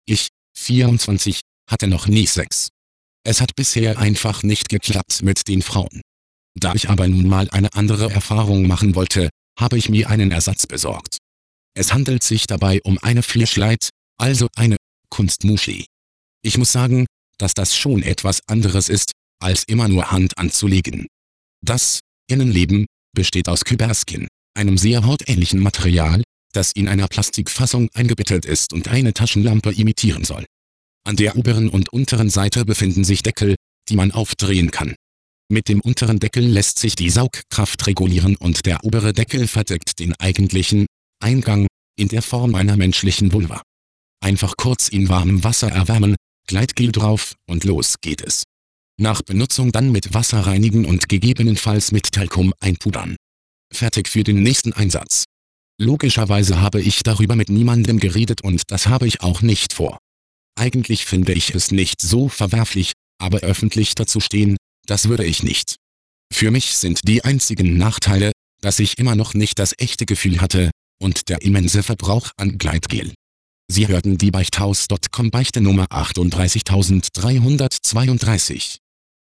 Ich, 24, hatte noch nie Sex. Es hat bisher einfach nicht geklappt mit den Frauen. Da ich aber nun mal eine andere Erfahrung machen wollte, habe ich mir einen Ersatz besorgt. Es handelt sich dabei um eine Flashlight, also eine Kunstmuschi. Ich muss sagen, dass das schon etwas anderes ist, als immer nur Hand anzulegen. Das Innenleben besteht aus Kyberskin, einem sehr hautähnlichen Material, das in einer Plastikfassung eingebettet ist und eine Taschenlampe imitieren soll. An der oberen und unteren Seite befinden sich Deckel, die man aufdrehen kann. Mit dem unteren Deckel lässt sich die Saugkraft regulieren und der obere Deckel verdeckt den eigentlichen Eingang in der Form einer menschlichen Vulva. Einfach kurz in warmem Wasser erwärmen, Gleitgel drauf und los geht es. Nach Benutzung dann mit Wasser reinigen und gegebenenfalls mit Talkum einpudern. Fertig für den nächsten Einsatz. Logischerweise habe ich darüber mit niemandem geredet und das habe ich auch nicht vor. Eigentlich finde ich es nicht so verwerflich, aber öffentlich dazu stehen, das würde ich nicht. Für mich sind die einzigen Nachteile, dass ich immer noch nicht das echte Gefühl hatte und der immense Verbrauch an Gleitgel. Sie hörten die Beichthaus.com Beichte Nummer 38332.